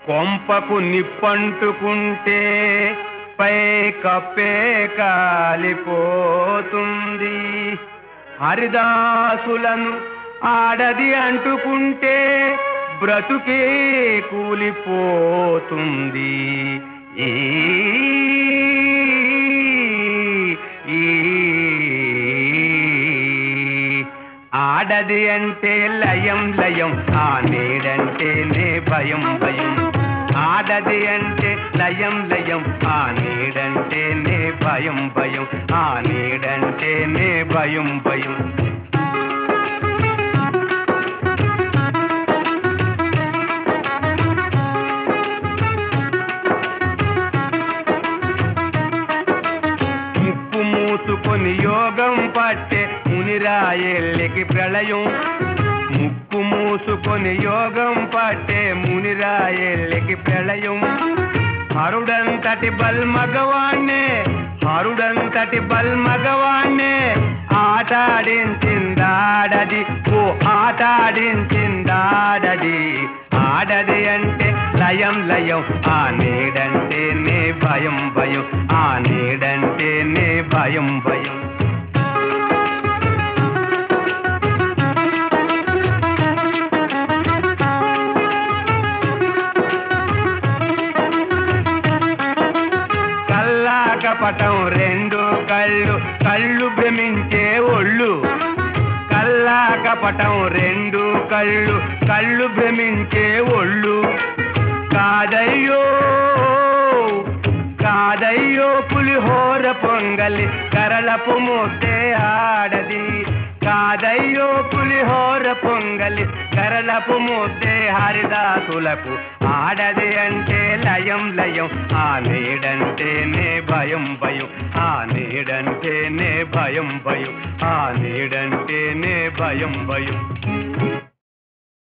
కొంపకు నిప్పంటుకుంటే పై కప్పే కాలిపోతుంది. హరిదాసులను ఆడది అంటుకుంటే బ్రతుకే కూలిపోతుంది. ఈ ఆడది అంటే లయం లయం, ఆ నీడంటేనే భయం భయం. ఆడది అంటే లయం లయం, ఆ నీడంటేనే భయం భయం, ఆ నీడంటేనే భయం భయం. ముక్కు మూసుకొని యోగం పట్టే మునిరాయెల్లికి ప్రళయం. ముక్కు మూసుకొని యోగం పట్టే మునిరాయెల్లికి ప్రళయం. హరుడంతటి బల్మగవాణ్ణే, హరుడంతటి బల్మగవాణ్ణే ఆటాడించిందాడది, ఓ ఆటాడించిందాడది. ఆడది అంటే లయం లయం, ఆ నీడంటేనే భయం భయం, ఆ నీడంటేనే భయం భయం. కపటం రెండు కళ్ళు, కళ్ళు భ్రమించే ఒళ్ళు. కల్లా కపటం రెండు కళ్ళు, కళ్ళు భ్రమించే ఒళ్ళు. కాదయ్యో కాదయ్యో పులిహోర పొంగలి కరళపు ముద్దే ఆడది. కాదయ్యో పులిహోర పొంగలి కరళపు ముద్దే హరిదాసులకు. ఆడది అంటే లయం లయం, ఆ నీడంటేనే భయం భయం, ఆ నీడంటేనే భయం భయం, ఆ నీడంటేనే భయం భయం.